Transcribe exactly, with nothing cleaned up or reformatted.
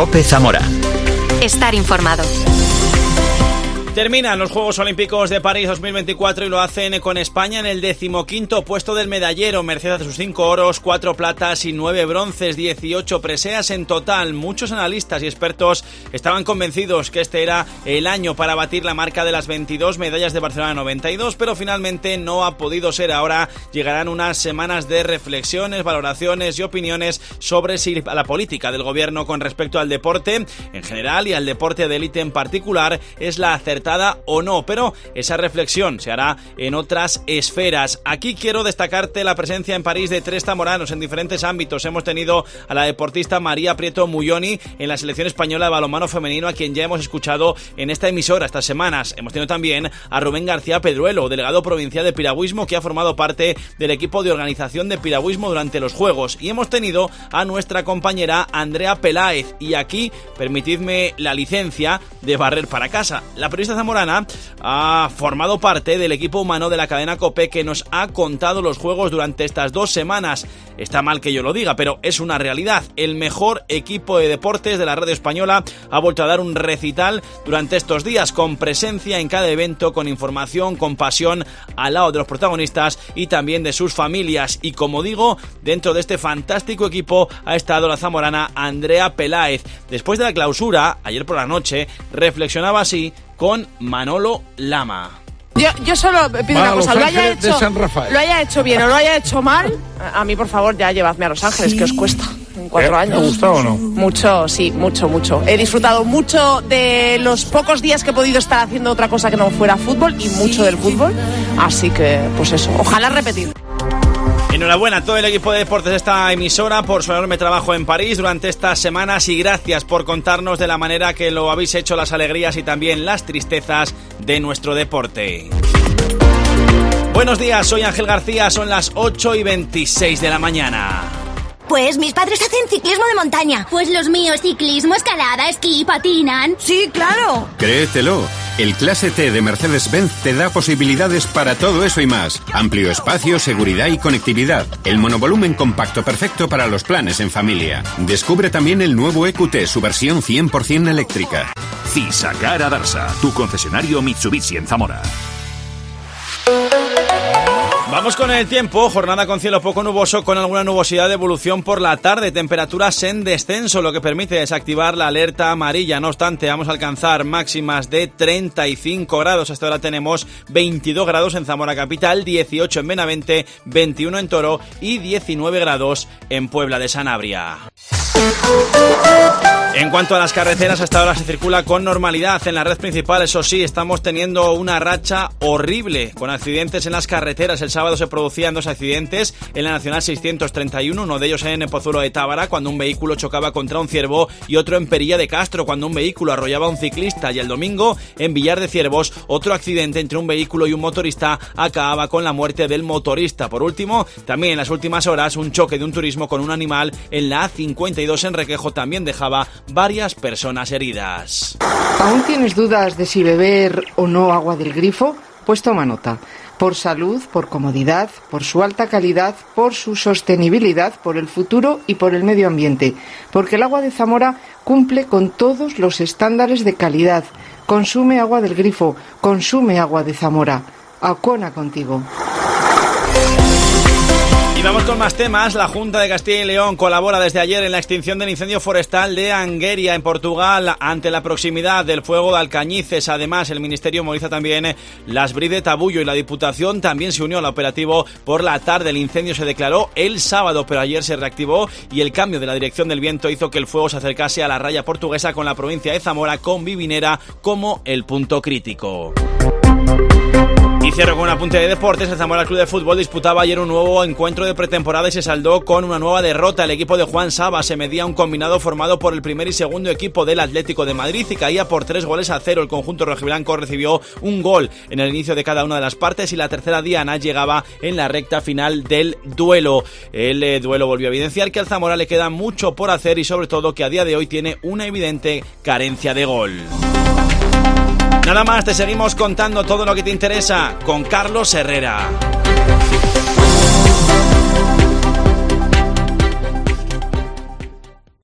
COPE Zamora. Estar informado. Terminan los Juegos Olímpicos de París dos mil veinticuatro y lo hacen con España en el decimoquinto puesto del medallero, merced a sus cinco oros, cuatro platas y nueve bronces, dieciocho preseas en total. Muchos analistas y expertos estaban convencidos que este era el año para batir la marca de las veintidós medallas de Barcelona noventa y dos, pero finalmente no ha podido ser. Ahora llegarán unas semanas de reflexiones, valoraciones y opiniones sobre si la política del gobierno con respecto al deporte en general y al deporte de élite en particular es la acertada o no, pero esa reflexión se hará en otras esferas. Aquí quiero destacarte la presencia en París de tres zamoranos en diferentes ámbitos. Hemos tenido a la deportista María Prieto Mulloni en la selección española de balonmano femenino, a quien ya hemos escuchado en esta emisora estas semanas. Hemos tenido también a Rubén García Pedruelo, delegado provincial de piragüismo, que ha formado parte del equipo de organización de piragüismo durante los Juegos. Y hemos tenido a nuestra compañera Andrea Peláez. Y aquí, permitidme la licencia de barrer para casa. La periodista zamorana ha formado parte del equipo humano de la cadena COPE, que nos ha contado los Juegos durante estas dos semanas. Está mal que yo lo diga, pero es una realidad. El mejor equipo de deportes de la radio española ha vuelto a dar un recital durante estos días, con presencia en cada evento, con información, con pasión, al lado de los protagonistas y también de sus familias. Y como digo, dentro de este fantástico equipo ha estado la zamorana Andrea Peláez. Después de la clausura, ayer por la noche, reflexionaba así con Manolo Lama. Yo, yo solo pido Va una cosa, lo haya, hecho, lo haya hecho bien o lo haya hecho mal, a mí por favor ya llevadme a Los Ángeles, sí. Que os cuesta en cuatro ¿Eh? años. ¿Te ha gustado o no? Mucho, sí, mucho, mucho. He disfrutado mucho de los pocos días que he podido estar haciendo otra cosa que no fuera fútbol y mucho del fútbol, así que pues eso, ojalá repetir. Enhorabuena a todo el equipo de deportes de esta emisora por su enorme trabajo en París durante estas semanas y gracias por contarnos de la manera que lo habéis hecho las alegrías y también las tristezas de nuestro deporte. Buenos días, soy Ángel García, son las ocho y veintiséis de la mañana. Pues mis padres hacen ciclismo de montaña. Pues los míos ciclismo, escalada, esquí, patinan. Sí, claro. Créetelo, el Clase T de Mercedes-Benz te da posibilidades para todo eso y más. Amplio espacio, seguridad y conectividad. El monovolumen compacto perfecto para los planes en familia. Descubre también el nuevo E Q T, su versión cien por ciento eléctrica. Fisacar Adarsa, tu concesionario Mitsubishi en Zamora. Vamos con el tiempo, jornada con cielo poco nuboso con alguna nubosidad de evolución por la tarde, temperaturas en descenso, lo que permite desactivar la alerta amarilla. No obstante, vamos a alcanzar máximas de treinta y cinco grados, hasta ahora tenemos veintidós grados en Zamora capital, dieciocho en Benavente, veintiuno en Toro y diecinueve grados en Puebla de Sanabria. En cuanto a las carreteras, hasta ahora se circula con normalidad en la red principal. Eso sí, estamos teniendo una racha horrible con accidentes en las carreteras. El sábado se producían dos accidentes en la Nacional seiscientos treinta y uno, uno de ellos en Pozuelo de Tábara, cuando un vehículo chocaba contra un ciervo, y otro en Perilla de Castro, cuando un vehículo arrollaba a un ciclista. Y el domingo, en Villar de Ciervos, otro accidente entre un vehículo y un motorista acababa con la muerte del motorista. Por último, también en las últimas horas, un choque de un turismo con un animal en la A cincuenta y dos en Requejo también dejaba varias personas heridas. ¿Aún tienes dudas de si beber o no agua del grifo? Pues toma nota. Por salud, por comodidad, por su alta calidad, por su sostenibilidad, por el futuro y por el medio ambiente. Porque el agua de Zamora cumple con todos los estándares de calidad. Consume agua del grifo, consume agua de Zamora. Aucona contigo. Y vamos con más temas. La Junta de Castilla y León colabora desde ayer en la extinción del incendio forestal de Angueria, en Portugal, ante la proximidad del fuego de Alcañices. Además, el Ministerio moviliza también las Bri de Tabullo y la Diputación también se unió al operativo por la tarde. El incendio se declaró el sábado, pero ayer se reactivó y el cambio de la dirección del viento hizo que el fuego se acercase a la raya portuguesa, con la provincia de Zamora, con Vivinera como el punto crítico. Y cierro con un apunte de deportes. El Zamora Club de Fútbol disputaba ayer un nuevo encuentro de pretemporada y se saldó con una nueva derrota. El equipo de Juan Saba se medía un combinado formado por el primer y segundo equipo del Atlético de Madrid y caía por tres goles a cero. El conjunto rojiblanco recibió un gol en el inicio de cada una de las partes y la tercera diana llegaba en la recta final del duelo. El eh, duelo volvió a evidenciar que al Zamora le queda mucho por hacer y sobre todo que a día de hoy tiene una evidente carencia de gol. Nada más, te seguimos contando todo lo que te interesa con Carlos Herrera.